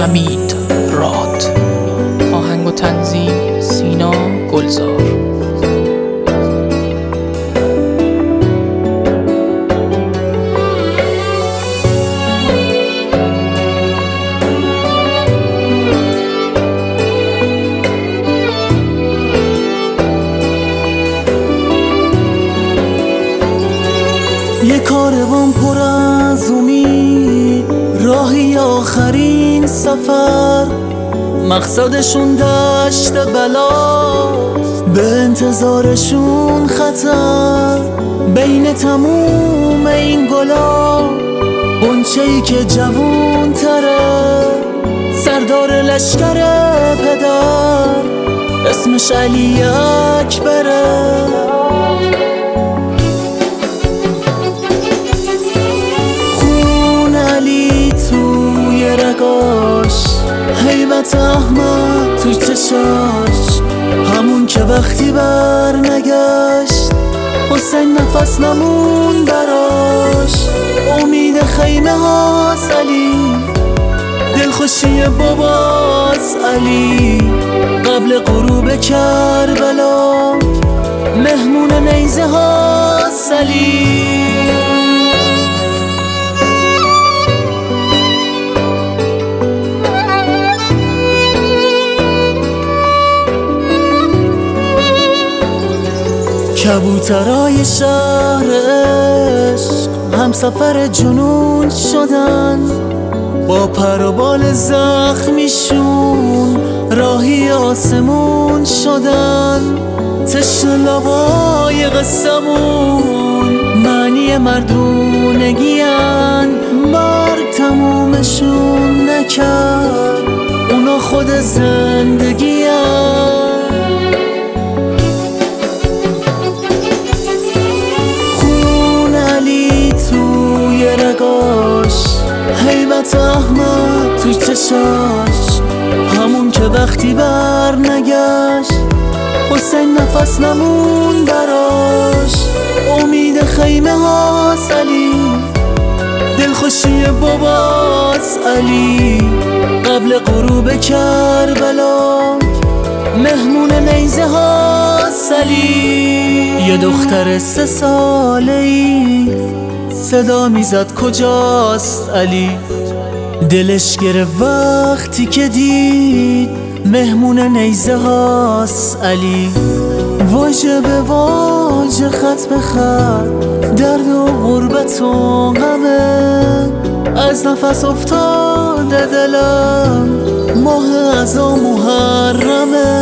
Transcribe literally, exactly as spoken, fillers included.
حمید راد. آهنگ و تنظیم سینا گلزار. یه کاروان پر از امید، راهی آخرین سفر، مقصدشون دشت بلا، به انتظارشون خطر. بین تموم این گلا غنچه‌ای که جوون تره، سردار لشکر پدر، اسمش علی اکبره. هیبت احمد تو چشاش، همون که وقتی بر نگشت حسین نفس نمون براش. امید خیمه هاست علی، دلخوشی باباست علی، قبل غروب کربلا مهمون نیزه هاست علی. کبوترای شهر عشق هم سفر جنون شدن، با پر و بال زخمیشون راهی آسمون شدن. تشنه لبای قصمون معنی مردونگیان، مرگ تمومشون نکرد اونا خود زندگیان. هیبت احمد تو چشاش، همون که وقتی بر نگشت حسین نفس نمون براش. امید خیمه هاست علی، دلخوشی باباست علی، قبل غروب کربلا مهمون نیزه هاست علی. یه دختر سه ساله ای صدا میزد کجاست علی، دلش گرفت وقتی که دید مهمون نیزه هاست علی. واژه به واژه خط به خط درد و غربت و غمه، از نفس افتاده دلم ماه از محرمه.